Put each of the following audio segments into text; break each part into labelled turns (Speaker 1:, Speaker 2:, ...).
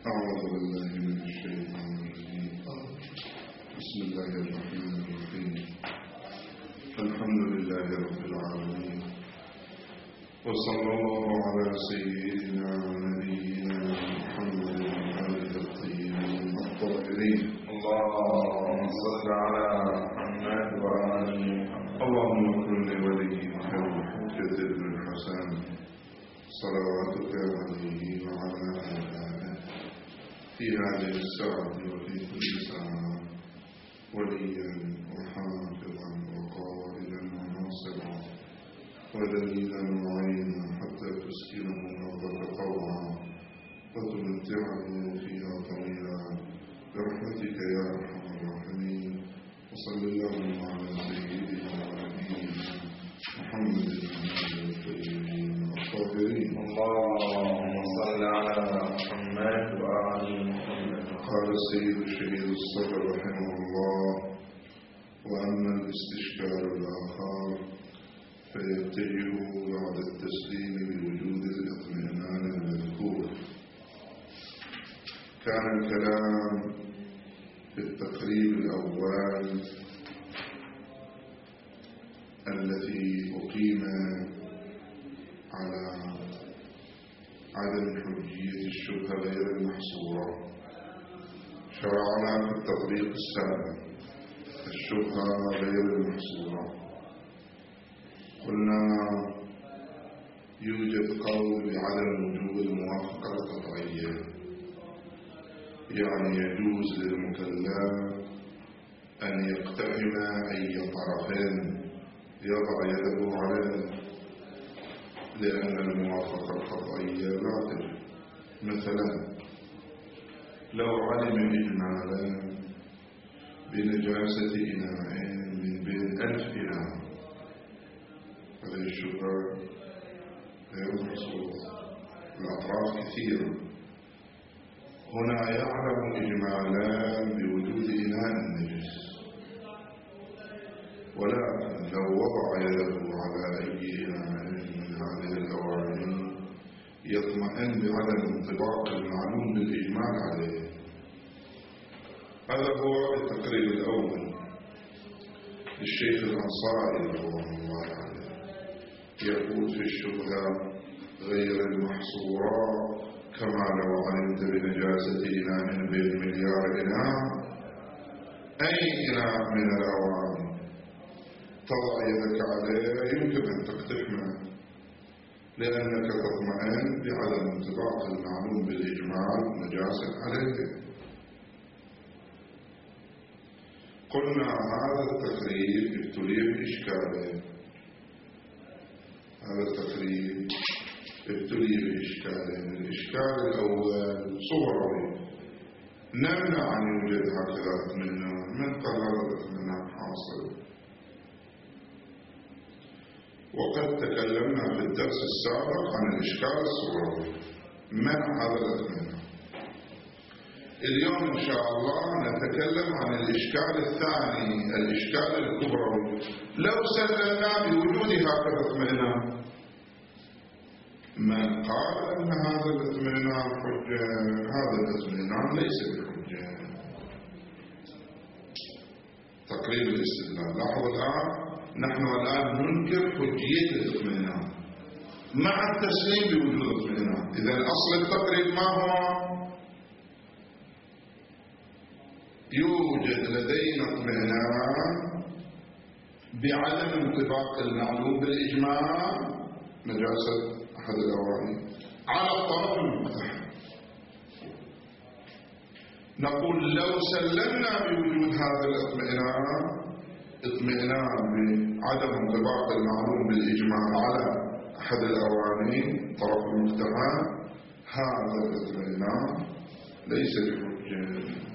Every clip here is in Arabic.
Speaker 1: أعوذ بالله من الشيطان الرجيم. بسم الله الرحمن الرحيم. الحمد لله رب العالمين، وصلى الله على سيدنا ونبينا محمد وآله الطيبين الطاهرين.
Speaker 2: اللهم صل على محمد وآل محمد.
Speaker 1: اللهم كن لوليك الحجة بن الحسن صلواتك عليه وعلى آله في هذه الساعة وفي كل ساعة وليا وحافظا وقائدا وناصرا ودليلا وعينا حتى تسكنه أرضك طوعا وتمتعه فيها طويلا برحمتك يا أرحم الراحمين. وصل اللهم على سيدنا ونبينا محمد الطيبين الطاهرين.
Speaker 2: اللهم صل على محمد وآل محمد.
Speaker 1: قال السيد الشهيد الصدر رحمه الله: وأما الاستشكال الآخر فيتجه بعد التسليم بوجود الاطمئنان المذكور. كان الكلام في التقريب الأول الذي أقيم على عدم حجية الشبهة غير المحصورة. شرعنا في التطبيق السابق الشبهة غير المحصورة. قلنا يوجد قول بعدم وجود الموافقة القطعية، يعني يجوز للمكلف أن يقتحم أي طرف يضع يده عليه لأن الموافقة القطعية لا تجب. مثلا لو علم إجمالا بنجاسة إناء من بين 1000 إناء، هذه الشبهة غير محصورة، الأطراف كثيرة. هنا يعلم إجمالا بوجود إناء نجس، ولكن لو وضع يده على أي إناء من هذه الأواني يطمئن بعدم انطباق المعلوم بالإجمال عليه. هذا هو التقرير الأول للشيخ الأنصاري رحمه الله عليه. يقول في الشبهة غير المحصورة: كما لو علمت بنجاسة إناء بين مليار إناء، أي إناء من الأواني تضع يدك عليه يمكن أن تقتحمه، لأنك تطمئن بعدم انطباق المعلوم بالإجمال نجاسة عليه. قلنا هذا التقريب ابتلي بإشكالين. هذا التقريب ابتلي بإشكالين. الإشكال الأول صغري: نمنع أن يوجد هكذا اطمئنان. من قال هذا الاطمئنان حاصل؟ وقد تكلمنا في الدرس السابق عن الإشكال الصغري، منع هذا الاطمئنان. اليوم إن شاء الله نتكلم عن الإشكال الثاني، الإشكال الكبروي. لو سلمنا بوجود هكذا اطمئنان، من قال أن هذا الاطمئنان حجة؟ هذا الاطمئنان ليس بحجة. تقريب الاستدلال. لاحظوا الآن، نحن الآن ننكر حجية الاطمئنان مع التسليم بوجود الاطمئنان. إذا أصل التقريب ما هو؟ يوجد لدينا اطمئنان بعدم انطباق المعلوم بالإجماع نجاسة أحد الأواني على الطرف المقتحم. نقول لو سلمنا بوجود هذا الاطمئنان، اطمئنان بعدم انطباق المعلوم بالإجماع على أحد الأواني طرف المقتحم، هذا الاطمئنان ليس بحجة.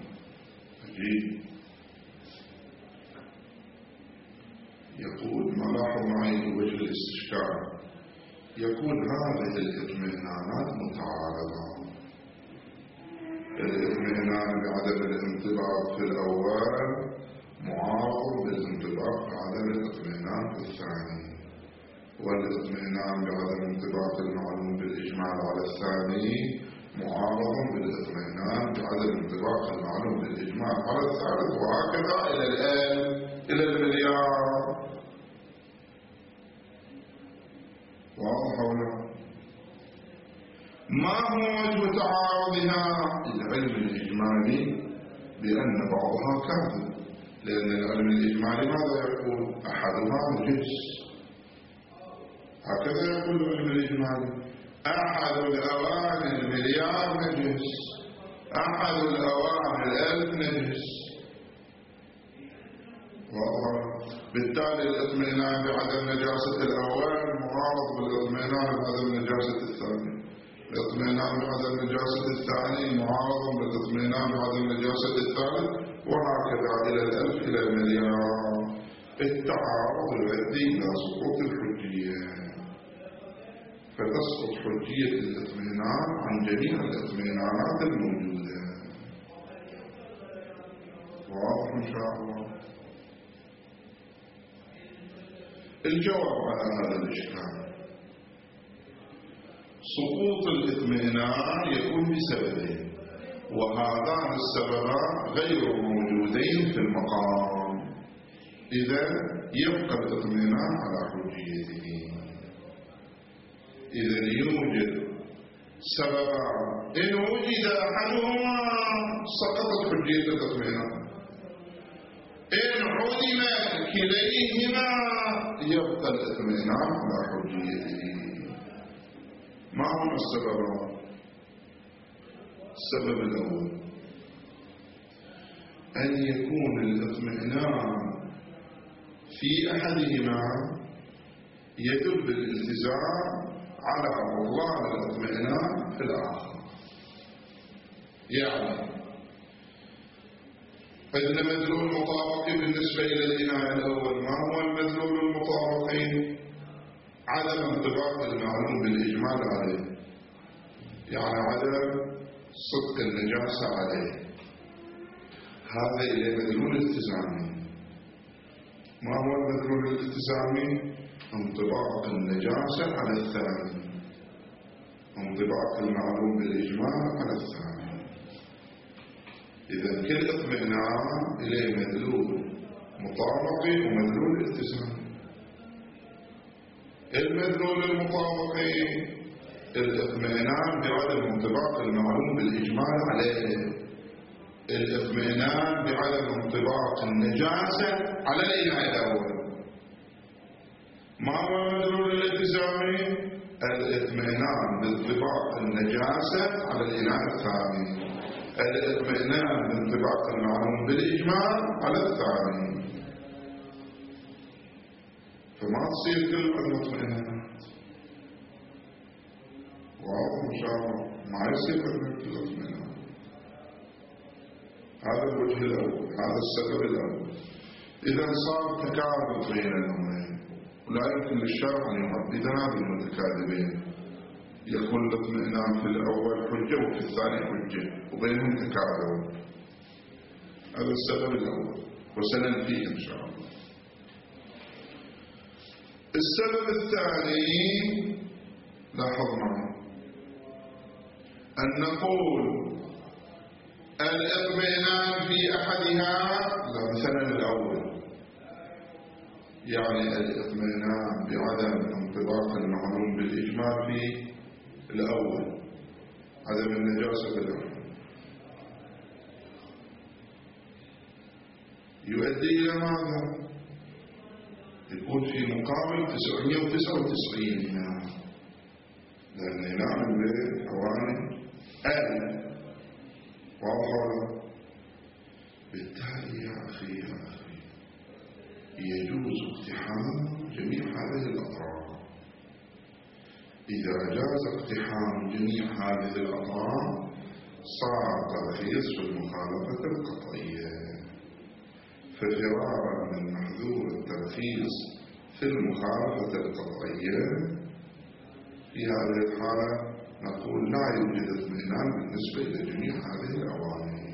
Speaker 1: يقول: ما لاحظ معي وجه الاستشكال. يقول هذه الاطمئنانات متعارضة. الاطمئنان بعدم الانطباق في الأول معارض بالانطباق بعدم الاطمئنان في الثاني، والاطمئنان بعدم انطباق المعلوم بالإجمال على الثاني معارض بالاطمئنان بالإجمال على الثالث، وهكذا إلى الآن إلى المليار. واضح ولا؟ ما هو وجه تعارضها؟ العلم الإجمالي بأن بعضها كاذب، لأن العلم الإجمالي ماذا يقول؟ أحدها نجس، هكذا يقول العلم الإجمالي، أحد الأواني المليار نجس، أحد الأواني الألف نجس. بالتالي الاطمئنان بعدم نجاسة الأول معارض بالاطمئنان بعدم نجاسة الثاني، الاطمئنان بعدم نجاسة الثاني معارض بالاطمئنان بعدم نجاسة الثالث، وهكذا إلى الألف إلى المليار. التعارض يؤدي إلى سقوط الحجية، فتسقط حجية الاطمئنان عن جميع الاطمئنانات الموجودة. واضح إن شاء الله؟ الجواب على هذا الإشكال: سقوط الاطمئنان يكون بسببين، وهذان السببان غير موجودين في المقام، إذا يبقى الاطمئنان على حجيته. إذا يوجد سببان، إن وجد أحدهما سقطت حجية الاطمئنان، إن عدم كليهما يبقى الاطمئنان على حجيته. ما هما السببان؟ السبب الأول أن يكون الاطمئنان في أحدهما يدل بالالتزام على بطلان الاطمئنان في الآخر. يعني أن مدلول المطابقة بالنسبة إلى الإناء الأول، ما هو المدلول المطابقي؟ عدم انطباق المعلوم بالإجمال عليه، يعني عدم صدق النجاسة عليه، هذا إلى مدلول التزامي. ما هو المدلول الالتزامي؟ انطباق النجاسة على الثاني، انطباق المعلوم بالإجمال على الثاني. إذا كل اطمئنان إليه مدلول مطابقي ومدلول التزامي. المدلول المطابقي الاطمئنان بعدم انطباق المعلوم بالإجمال عليه، الاطمئنان بعدم انطباق النجاسة على الإناء الأول. ما هو المدلول الالتزامي؟ الاطمئنان بانطباق النجاسة على الإناء الثاني، الاطمئنان بانطباق المعلوم بالإجمال على الثاني. فما تصير كل المطمئنات. واضح إن شاء الله؟ ما يصير كل الاطمئنان. هذا الوجه الأول، هذا السبب الأول. إذا صار تكاذب بين الأمرين، ولا يمكن للشرع أن يحددنا بالمتكاذبين، يكون الاطمئنان في الأول حجة وفي الثاني حجة وبينهم تكاذب. هذا السبب الأول وسننفيه إن شاء الله. السبب الثاني، لاحظ معي، أن نقول الاطمئنان في أحدها، مثلا الأول، يعني الاطمئنان بعدم انطباق المعلوم بالإجمال في الأول، عدم النجاسة بالأول، يؤدي إلى ماذا؟ يكون في مقابل 999 إمام، لأن إمام البيت أواني أقل. واضح؟ بالتالي يا أخي يجوز اقتحام جميع هذه الأطراف. إذا جاز اقتحام جميع هذه الأطراف صار ترخيص في المخالفة القطعية. ففرارا من محذور الترخيص في المخالفة القطعية، في هذه الحالة نقول لا يوجد اطمئنان بالنسبة إلى جميع هذه الأواني.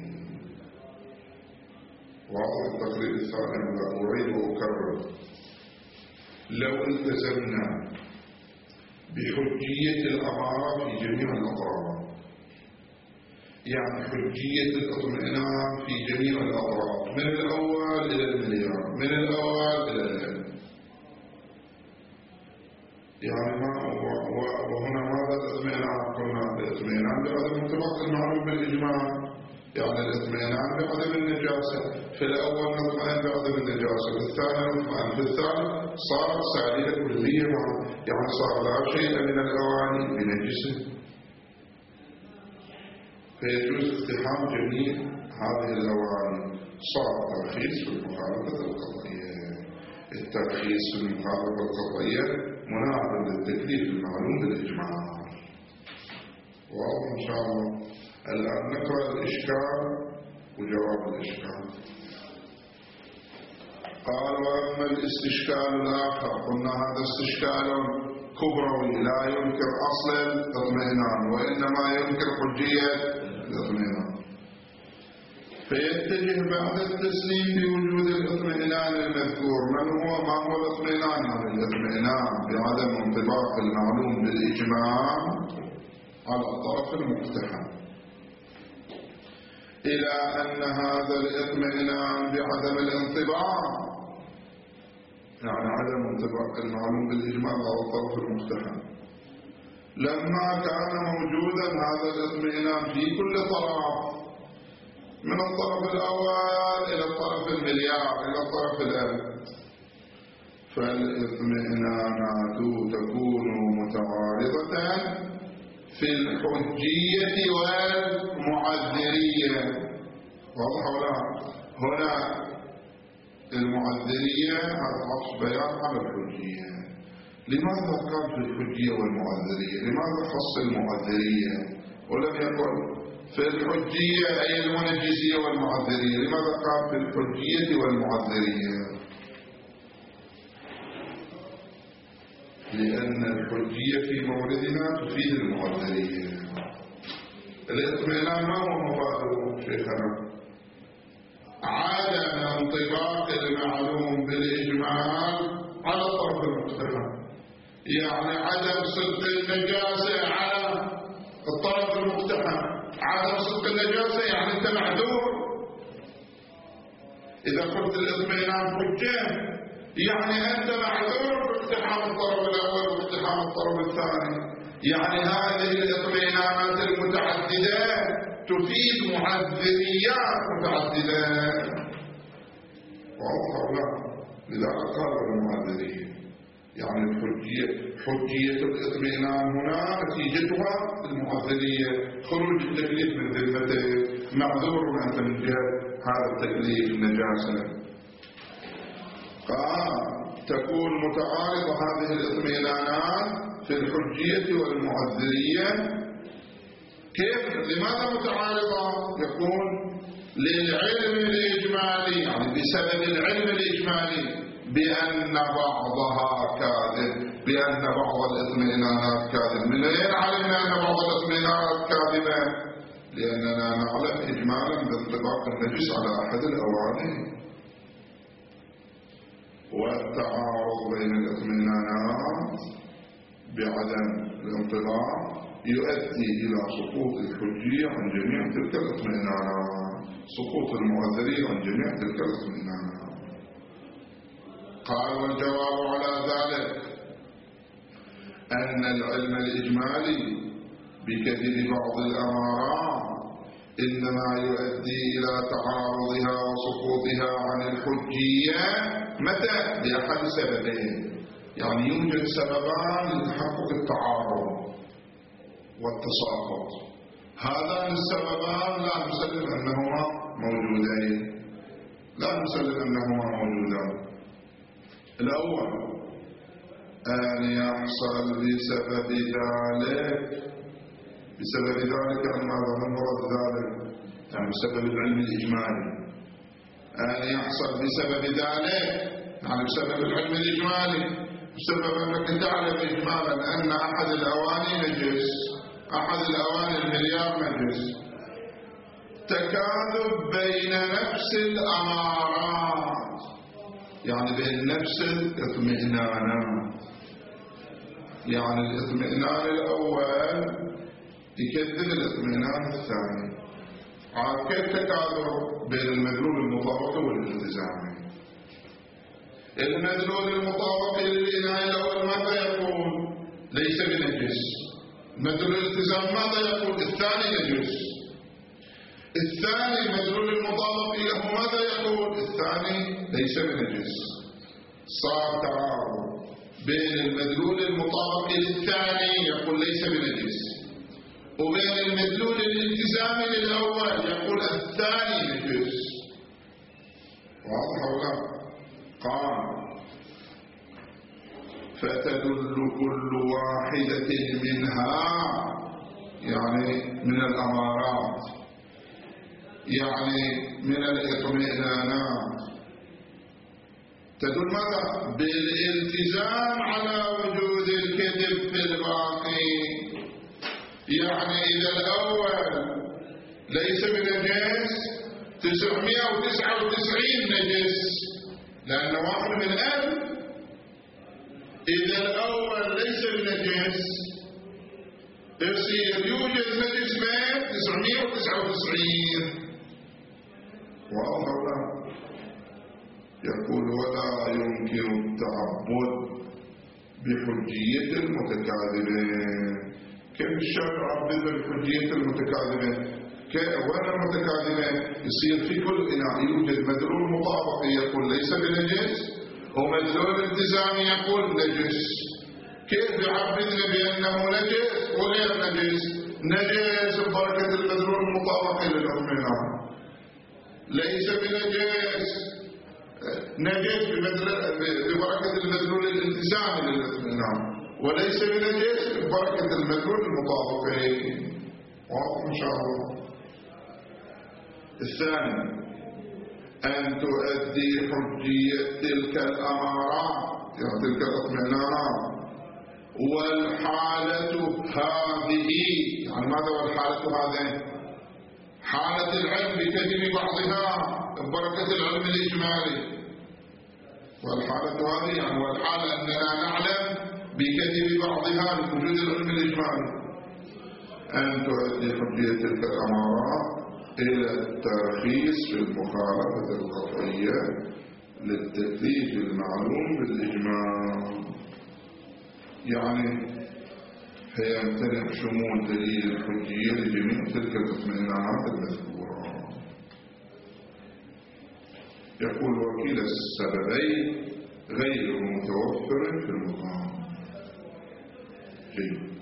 Speaker 1: واضح التقرير الثاني؟ لا أعيد وأكرر، لو التزمنا بحجية الأمارة في جميع الأطراف، يعني حجية الاطمئنان في جميع الأطراف، من الأول إلى المليار، من الأول إلى الألف. يعني وهنا ماذا الاطمئنان؟ قلنا الاطمئنان بعدم انطباق المعلوم بالإجماع، يعني الاطمئنان بعدم النجاسة. في الأول نطمئن بعدم النجاسة، في الثاني نطمئن، في الثالث صارت سعيدة كلية، يعني صار لا شيء من الأواني بنجسه، فيجوز اقتحام جميع هذه الأواني. صار ترخيص في المخالفة القطعية. الترخيص في المخالفة القطعية مناقض للتكليف المعلوم بالإجماع. واضح إن شاء الله. الآن نقرأ الإشكال وجواب الإشكال. قال: وأما الاستشكال الآخر، قلنا هذا استشكال كبروي لا ينكر أصل الاطمئنان وإنما ينكر حجية الاطمئنان، فيتجه بعد التسليم بوجود الاطمئنان المذكور. ما هو الاطمئنان؟ هذا الاطمئنان بعدم انطباق المعلوم بالإجماع على الطرف المقتحم، إلى أن هذا الاطمئنان بعدم الانطباق، يعني عدم انطباق المعلوم بالإجماع على الطرف المقتحم، لما كان موجودا هذا الاطمئنان في كل طرف، من الطرف الأول إلى الطرف المليار إلى الطرف الألف، فالاطمئنانات تكون متعارضة في الحجية والمعذرية. واضح ولا؟ هنا المعذرية هذا عطف بيان على الحجية. لماذا قال في الحجية والمعذرية؟ لماذا خص المعذرية ولم يقل في الحجية أي المنجزية والمعذرية؟ لماذا قال في الحجية والمعذرية؟ لأن الحجية في موردنا تفيد المعذرية. الاطمئنان ما هو مفاده شيخنا؟ عدم انطباق المعلوم بالإجمال على الطرف المقتحم، يعني عدم صدق النجاسة على الطرف المقتحم. عدم صدق النجاسة يعني أنت معذور. إذا قلت الاطمئنان حجة يعني أنت معذور باقتحام الطرف الأول واقتحام الطرف الثاني. يعني هذه الاطمئنانات المتعددة تفيد معذريات متعددة. واضح ولا؟ لذلك قالوا المعذرية، يعني حجية الاطمئنان هنا نتيجتها المعذرية، خروج التكليف من ذمته، معذور أنت من جهة هذا التكليف النجاسة. تكون متعارضة هذه الاطمئنانات في الحجية والمعذرية. كيف؟ لماذا متعارضة؟ يكون للعلم الإجمالي، يعني بسبب العلم الإجمالي بأن بعضها كاذب، بأن بعض الاطمئنانات كاذب. من أين علمنا أن بعض الاطمئنانات كاذبة؟ لأننا نعلم إجمالا بانطباق النجس على أحد الأواني. والتعارض بين الاطمئنانات بعدم الانطباق يؤدي إلى سقوط الحجية عن جميع تلك الاطمئنانات، سقوط المعذرية عن جميع تلك الاطمئنانات. قال: والجواب على ذلك أن العلم الإجمالي بكذب بعض الأمارات إنما يؤدي إلى تعارضها وسقوطها عن الحجية. متى؟ بأحد سببين، يعني يوجد سببان لتحقق التعارض والتساقط. هذان السببان لا نسلم أنهما موجودين، لا نسلم أنهما موجودان. الأول أن يحصل بسبب ذلك، بسبب ذلك أن ماذا مرض ذلك؟ يعني بسبب العلم الإجمالي. أن يحصل بسبب ذلك يعني بسبب العلم الإجمالي، بسبب أنك تعلم إجمالا أن أحد الأواني نجس، أحد الأواني المليار نجس. تكاذب بين نفس الأمارات، يعني بين نفس الاطمئنانات. يعني الاطمئنان الأول يكذب الاطمئنان الثاني، عاد كيف تكاثر بين المدلول المطابقي والالتزامي؟ المدلول المطابقي للإناء الأول ماذا يقول؟ ليس بنجس. مدلول الالتزام ماذا يقول؟ الثاني نجس. الثاني المدلول المطابقي له ماذا يقول؟ الثاني ليس بنجس. صار تعارض بين المدلول المطابقي للثاني يقول ليس بنجس، وبين المدلول الالتزامي للأول يقول الثاني نجس. واضح ولا؟ قال فتدل كل واحدة منها، يعني من الأمارات، يعني من الاطمئنانات، تدل ماذا؟ بالالتزام على وجود الكذب في الباقي. يعني إذا الأول ليس بنجس 999 نجس، لأنه واحد من 1000. إذا الأول ليس بنجس يصير يوجد نجس بين 999. واضح؟ يقول ولا يمكن التعبد بحجية المتكاذبين. كيف الشرع عبد بحجية المتكاذبين؟ وين المتكاذبين؟ يصير في كل إناء يوجد مدلول مطابقي يقول ليس بنجس، ومدلول التزامي يقول نجس. كيف يعبدنا بأنه نجس وغير نجس؟ نجس ببركة المدلول المطابقي للأطمئنان، ليس بنجس نجس ببركة المدلول الالتزامي للأطمئنان، وليس بنجس ببركة المدلول المطابقي. واضح إن شاء الله؟ الثاني أن تؤدي حجية تلك الأمارات، يعني تلك الأطمئنانات، والحالة هذه، يعني ماذا والحالة هذه؟ حالة العلم بكذب بعضها ببركة العلم الإجمالي، والحالة هذه يعني والحالة أننا نعلم بكذب بعضها بوجود العلم الإجمالي. أن تؤدي حجية تلك الأمارات إلى الترخيص في المخالفة القطعية للتكليف المعلوم بالإجماع، يعني فيمتنع شمول دليل الحجية لجميع تلك الاطمئنانات المذكورة. يقول وكيل السببين غير متوفر في المقام. جيد.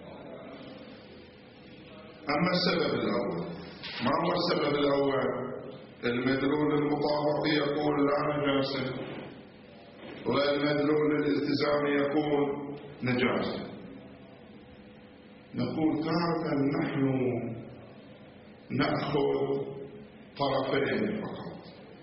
Speaker 1: أما السبب الأول، ما هو السبب الأول؟ المدلول المطابق يقول لا نجاسة، والمدلول الالتزامي يقول نجاسة. نقول تارة نحن نأخذ طرفين فقط،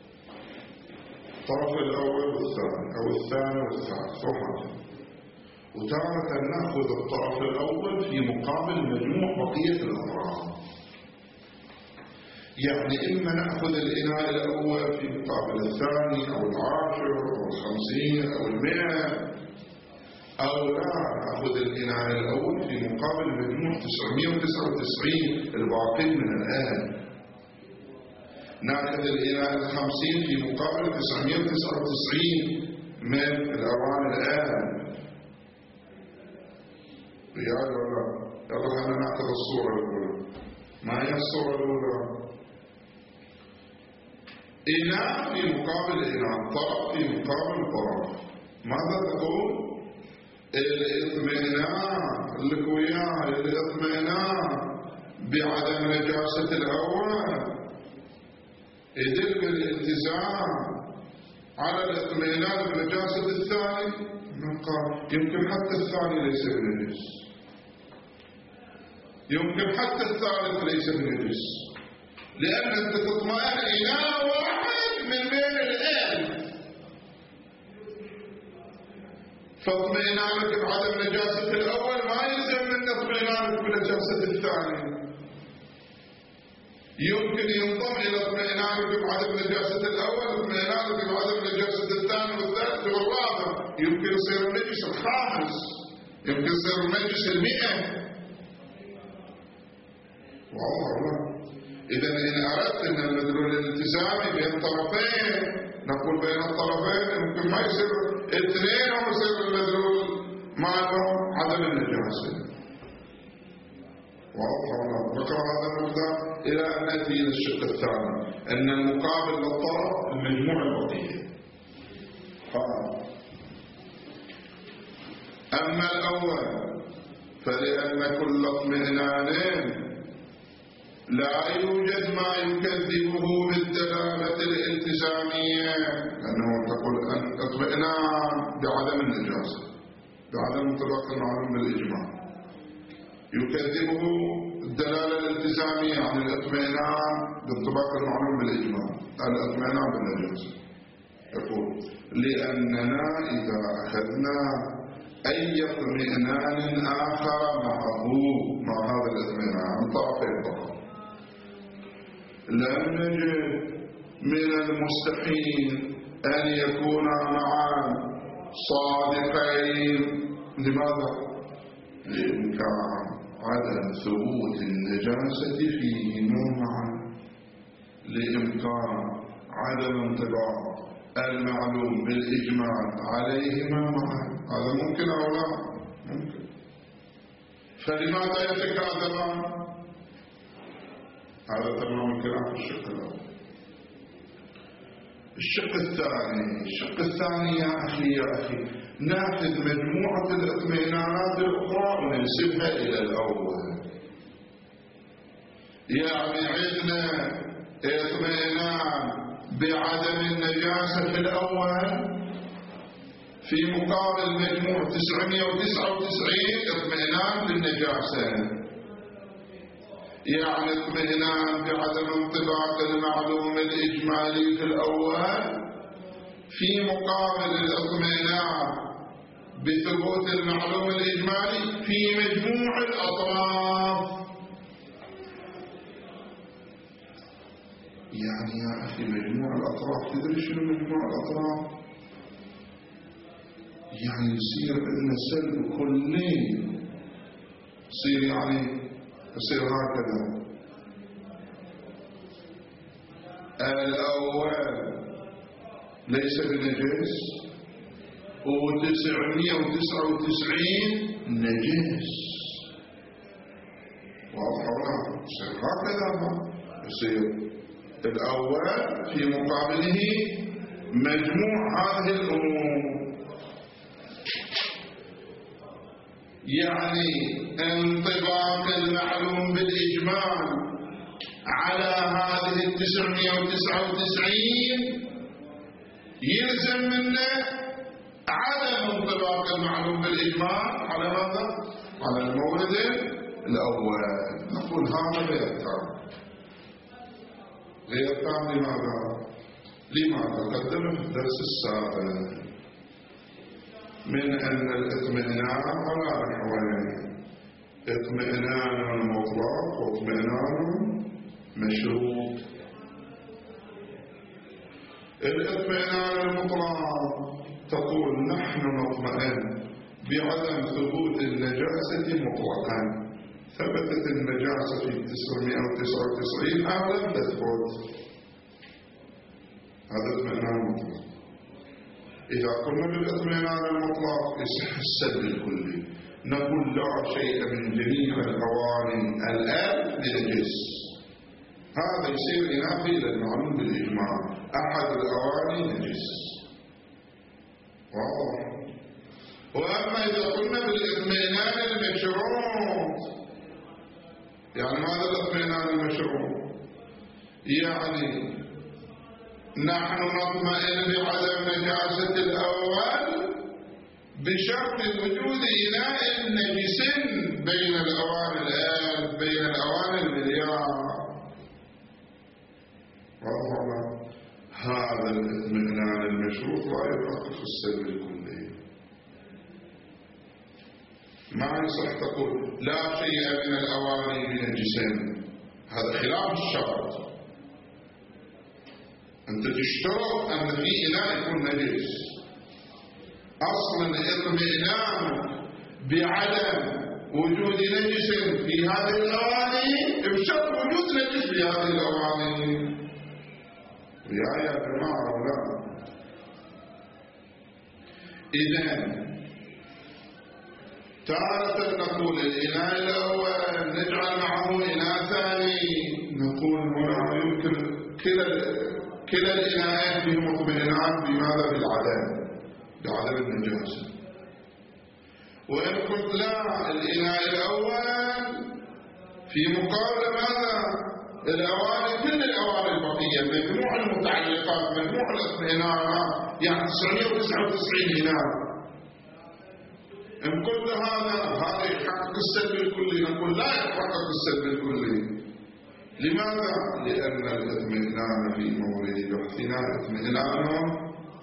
Speaker 1: الطرف الأول والثاني أو الثاني والثالث فقط، وتارة نأخذ الطرف الأول في مقابل مجموع بقية الأطراف. يعني إما نأخذ الإناء الأول في مقابل الثاني أو 10 أو 50 أو 100، أو لا نأخذ الإناء الأول في مقابل مجموع 999 الباقي من الآن. نأخذ الإناء 50 في مقابل 999 من الأوان الآن. ريال ولا؟ يلا خلينا نأخذ الصورة الأولى. ما هي الصورة الأولى؟ إناء في مقابل إناء، طرف في مقابل طرف. ماذا تقول؟ الاطمئنان الكويان، الاطمئنان بعدم نجاسة الأول يدل بالالتزام على الاطمئنان بنجاسة الثاني. قال يمكن حتى الثاني ليس بنجس، يمكن حتى الثالث ليس بنجس، لأن أنت تطمئن إناء واحد من بين الآن، فاطمئنانك بعدم نجاسة الأول ما يلزم من اطمئنانك بنجاسة الثاني. يمكن ينضم إلى اطمئنانك بعدم نجاسة الأول اطمئنانك بعدم نجاسة الثاني والثالث والرابع، يمكن يصير النجس الخامس، يمكن يصير النجس 100. واضح؟ إذا إن أردت أن المدلول الالتزامي بين طرفين، نقول بين الطرفين يمكن ما يصير اثنين أو يصير المدلول مالهم عدم النجاسة. واضح؟ بقرأ هذا المقدار إلى أن نأتي إلى الشق الثاني، أن المقابل للطرف المجموع البقية. أما الأول فلأن كل اطمئنان لا يوجد ما يكذبه بالدلالة الالتزامية، لأنه تقول أن اطمئنان بعدم النجاسة، بعدم انطباق المعلوم بالإجماع، يكذبه الدلالة الالتزامية عن الاطمئنان بانطباق المعلوم بالإجماع، الاطمئنان بالنجاسة. يقول لأننا إذا أخذنا أي اطمئنان آخر مع هذا الاطمئنان من طرفين فقط، لم نجد من المستحيل أن يكونا معا صادقين. لماذا؟ لإمكان عدم ثبوت النجاسة فيهما معا، لإمكان عدم انطباق المعلوم بالإجماع عليهما معا. هذا ممكن أو لا؟ ممكن. فلماذا يتكاثران؟ هذا تمام الكلام في الشق الأول. الشق الثاني يا أخي ناخذ مجموعة الاطمئنانات الأخرى وننسبها إلى الأول. يعني عندنا اطمئنان بعدم النجاسة في الأول في مقابل مجموع 999 اطمئنان بالنجاسة، يعني اطمئنان بعدم انطباق المعلوم الإجمالي في الأول في مقابل الاطمئنان بثبوت المعلوم الإجمالي في مجموع الأطراف. يعني يا أخي مجموع الأطراف، تدري شنو مجموع الأطراف؟ يعني يصير عندنا سلب كلين، يصير هكذا. الأول ليس بنجس و999 نجس. واضح ولا؟ يصير هكذا، يصير الأول في مقابله مجموع هذه الأمور. يعني انطباق المعلوم بالإجمال على هذه 999 يلزم منه عدم انطباق المعلوم بالإجمال على ماذا؟ على المورد الأول. نقول هذا غير تام. غير تام لماذا؟ قدمنا في الدرس السابق من أن الاطمئنان على نحوين: اطمئنان مطلق واطمئنان مشروط. الاطمئنان المطلق تقول نحن نطمئن بعدم ثبوت النجاسة مطلقا، ثبتت النجاسة في 999 أو لم تثبت، هذا اطمئنان مطلق. إذا قلنا بالاطمئنان المطلق يصح السلب الكلي، نقول لا شيء من جميع الأواني الآن بنجس، هذا يصير ينافي للمعلوم بالإجماع، أحد الأواني نجس. واضح؟ وأما إذا قلنا بالاطمئنان المشروط، يعني ماذا الاطمئنان المشروط؟ يعني نحن نطمئن بعدم نجاسة الأول بشرط وجود إناء نجس بين الأواني المليار. هذا الاطمئنان المشروط لا يحقق السلب الكلي. ما يصح تقول لا شيء من الأواني بنجسين، هذا خلاف الشرط. أنت تشترط أن في إناء يكون نجس. أصلا الاطمئنان بعدم وجود نجس في هذه الأواني بشرط وجود نجس في هذه الأواني. يا جماعة أولاد، إذن تارة نقول الإناء الأول نجعل معه إناء ثاني، نقول هنا يمكن كلا الإناءين فيهم اطمئنان بماذا؟ بعدم النجاسة. وإن قلت لا، الإناء الأول في مقابل ماذا؟ الأواني، كل الأواني البقية، مجموع المتعلقات، مجموع الاطمئنان، يعني 999 إناء. إن قلت هذا يحقق السلب الكلي، نقول لا يحقق السلب الكلي. لماذا؟ لأن الاطمئنان في مورد بحثنا اطمئنان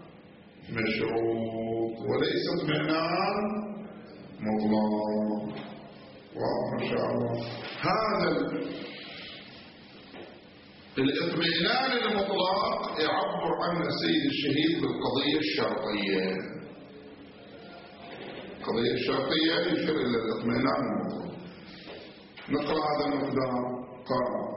Speaker 1: مشروط وليس اطمئنان مطلق. ما شاء الله، هذا الاطمئنان المطلق يعبر عنه السيد الشهيد بالقضية الشرطية. القضية الشرطية يشير إلى الاطمئنان المطلق. نقرأ هذا المقدار. قال: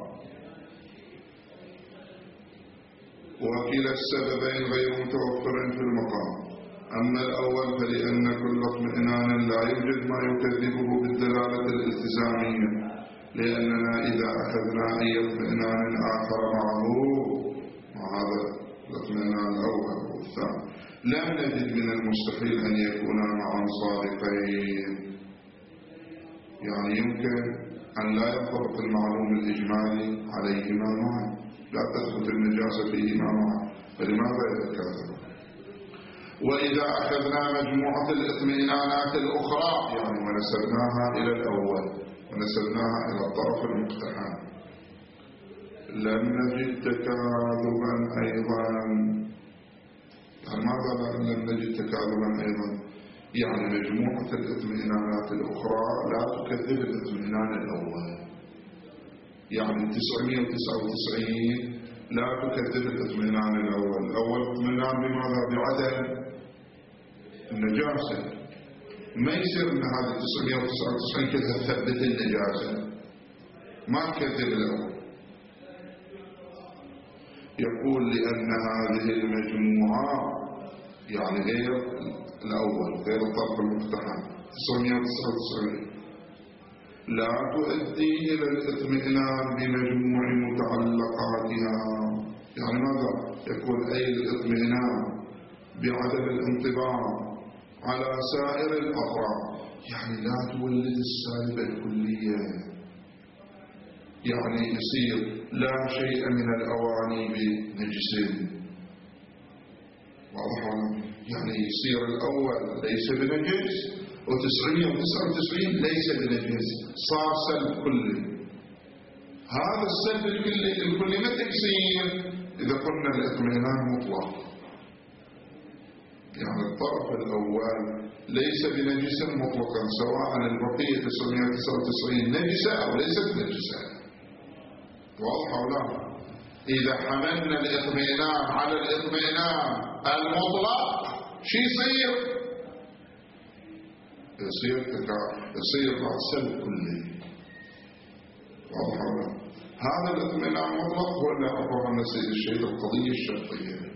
Speaker 1: وكلا السببين غير متوفر في المقام. أما الأول فلأن كل اطمئنان لا يوجد ما يكذبه بالدلالة الالتزامية، لأننا إذا أخذنا أي اطمئنان آخر معه، مع هذا الاطمئنان الأول والثاني، لم نجد من المستحيل أن يكونا معا صادقين. يعني يمكن أن لا ينطبق المعلوم الإجمالي عليهما معا، لا تثبت النجاسة فيهما معا، فلماذا يتكاثر؟ وإذا أخذنا مجموعة الاطمئنانات الأخرى، يعني ونسبناها إلى الأول ونسبناها إلى الطرف المقتحم، لم نجد تكاذبا أيضا. يعني ماذا لم نجد تكاذبا أيضا؟ يعني مجموعة الاطمئنانات الأخرى لا تكذب الاطمئنان الأول. يعني 999 لا تكذب الاطمئنان الأول. الأول اطمئنان بماذا؟ بعدم النجاسة. ما يصير أن هذه 999 كلها تثبت النجاسة، ما تكذب الأول. يقول لأن هذه المجموعة يعني غير الأول، غير الطرف المقتحم 999، لا تؤدي إلى الاطمئنان بمجموع متعلقاتها. يعني ماذا؟ يقول أي الاطمئنان بعدم الانطباع على سائر الأطراف، يعني لا تولد السالبة الكلية. يعني يصير لا شيء من الأواني بنجس، واضح؟ يعني يصير الأول ليس بنجس و999 ليس بنجس، صار سلب كلي. هذا السلب الكلي متى يصير؟ إذا قلنا الاطمئنان مطلق، يعني الطرف الأول ليس بنجس مطلقا، سواء البقية 999 نجسة أو ليست نجسة. واضح أو لا؟ إذا حملنا الاطمئنان على الاطمئنان المطلق، شو يصير؟ يصير بعد سلب كلي. واضح أو لا؟ هذا الاطمئنان المطلق هو اللي عبر عن السيد الشهيد القضية الشرطية.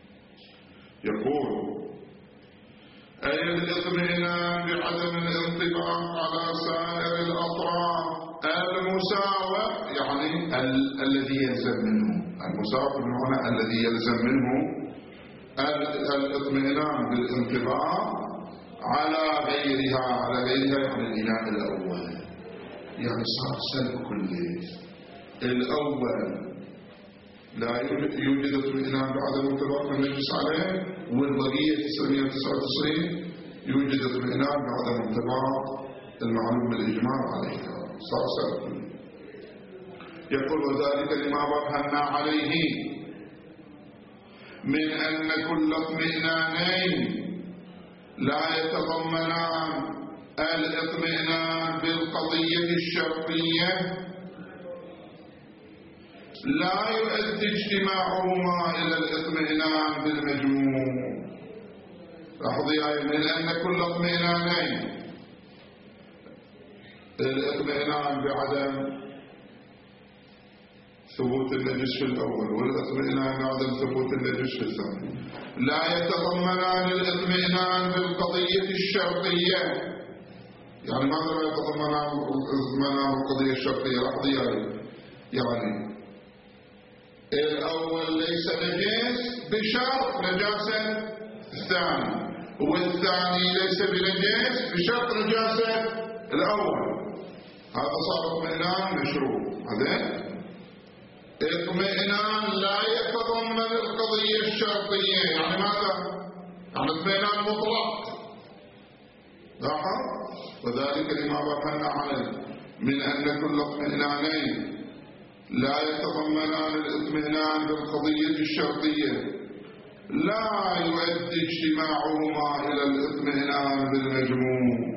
Speaker 1: يقول: أي الاطمئنان بعدم الانطباق على سائر الأطراف المساوى، يعني الذي يلزم منه، المساوى بمعنى الذي يلزم منه الاطمئنان بالانطباق على غيرها، يعني الإناء الأول. يعني صار سلب كلي. الأول لا يوجد اطمئنان بعد الانطباق النجس عليه، والبقية 999 يوجد اطمئنان بعد الانطباق المعلوم بالإجماع عليها، صار سلب كلي. يقول: وذلك لما برهنا عليه من أن كل اطمئنانين لا يتضمنان الاطمئنان بالقضية الشرطية، لا يؤدي اجتماعهما إلى الاطمئنان بالمجموع. لاحظوا من أن كل اطمئنانين الاطمئنان بعدم ثبوت النجس في الأول والاطمئنان بعدم ثبوت النجس في الثاني. لا يتضمنان الاطمئنان بالقضية الشرطية. يعني ماذا لا يتضمنان الاطمئنان بالقضية الشرطية؟ لحظة. يعني الأول ليس نجس بشرط نجاسة الثاني، والثاني ليس بنجس بشرط نجاسة الأول. هذا صار اطمئنان مشروط. هذا اطمئنان لا يتضمن القضية الشرطية. يعني ماذا؟ يعني اطمئنان مطلق. لاحظ؟ وذلك لما بحثنا عنه من أن كل اطمئنانين لا يتضمنان الاطمئنان بالقضية الشرطية لا يؤدي اجتماعهما إلى الاطمئنان بالمجموع.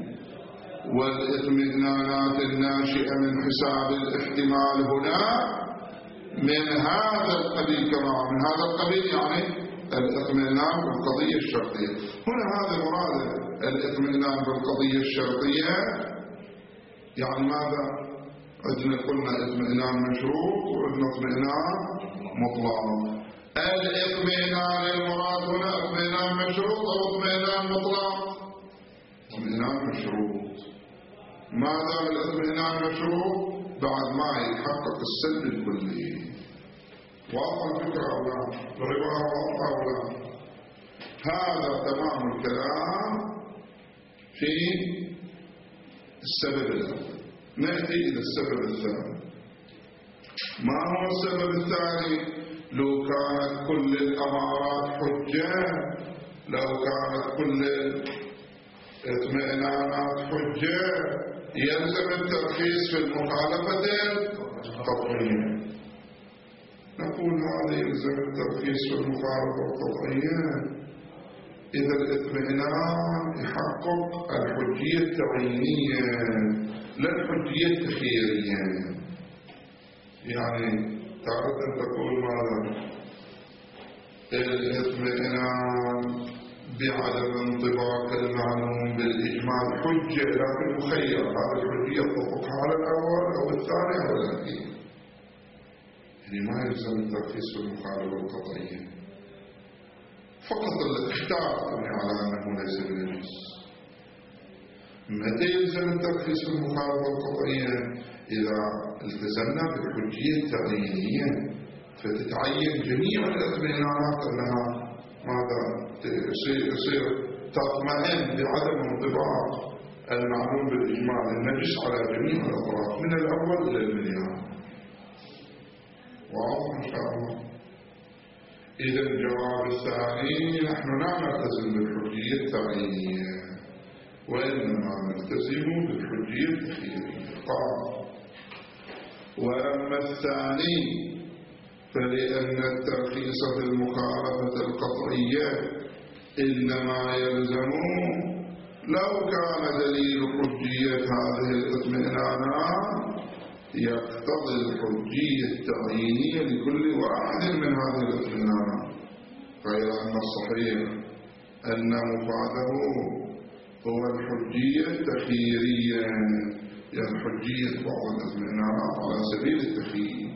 Speaker 1: والاطمئنانات الناشئة من حساب الاحتمال هنا من هذا القبيل. كما من هذا القبيل يعني الاطمئنان بالقضية الشرطية. هنا هذا مراد الاطمئنان بالقضية الشرطية. يعني ماذا؟ عندنا قلنا اطمئنان مشروط وعندنا اطمئنان مطلق. الاطمئنان المراد هنا اطمئنان مشروط او اطمئنان مطلق؟ اطمئنان مشروط. ما دام الاطمئنان مشروط بعد ما يتحقق السلب الكلي. واضح الفكرة أو لا؟ العبارة واضحة أو لا؟ هذا تمام الكلام في السبب الأول. نأتي إلى السبب الثاني. ما هو السبب الثاني؟ لو كانت كل الأمارات حجة، لو كانت كل الاطمئنانات حجة يلزم الترخيص في المخالفة القطعية. نقول هذا يلزم الترخيص في المخالفة القطعية إذا الاطمئنان يحقق الحجية التعيينية لا الحجية التخييرية. يعني تعرف أن تقول ماذا؟ الاطمئنان بعدم انطباق المعلوم بالإجمال حجة لكن مخير. هذا الحجية تطبق على الأول أو الثاني أو الأخير. يعني ما يلزم الترخيص في المخالفة القطعية. فقط اختار على أنه ليس بنجس. متى يلزم الترخيص في المخالفة القطعية؟ إذا التزمنا بالحجية التعيينية فتتعين جميع الاطمئنانات أنها ماذا؟ يصير تطمئن بعدم انطباق المعلوم بالإجمال النجس على جميع الأطراف من الأول إلى المليان. واضح إن شاء الله. إذا الجواب الثاني نحن لا نلتزم بالحجية التعيينية وإنما نلتزم بالحجية التخييرية. قال وأما الثاني فلأن الترخيص في المخالفة القطعية إنما يلزم لو كان دليل حجية هذه الاطمئنانات يقتضي الحجية التعيينية لكل واحد من هذه الاطمئنانات. غير أن الصحيح أن مفاده هو الحجية التخييرية، يعني حجية بعض الاطمئنانات على سبيل التخيير.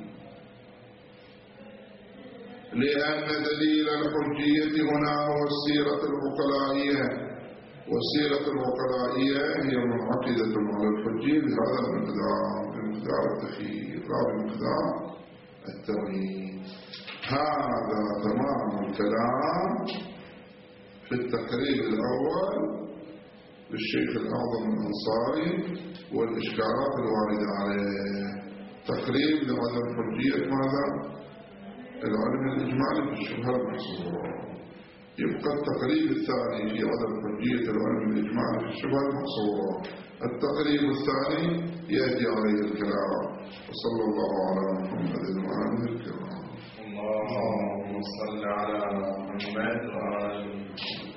Speaker 1: لأن دليل الحجية هنا هو السيرة العقلائية، والسيرة العقلائية هي منعقدة على الحجية بهذا المقدار، بمقدار التخيير لا بمقدار التغيير. هذا تمام الكلام في التقريب الأول للشيخ الأعظم الأنصاري والإشكالات الواردة عليه. تقريب لعدم حجية ماذا؟ العلم الإجمالي في الشبهة المحصورة. يبقى التقريب الثاني في عدم حجية العلم الإجمالي في الشبهة المحصورة. التقريب الثاني يأتي عليه الكلام. وصلى الله على محمد وآله الكرام.
Speaker 2: اللهم صل على محمد وآله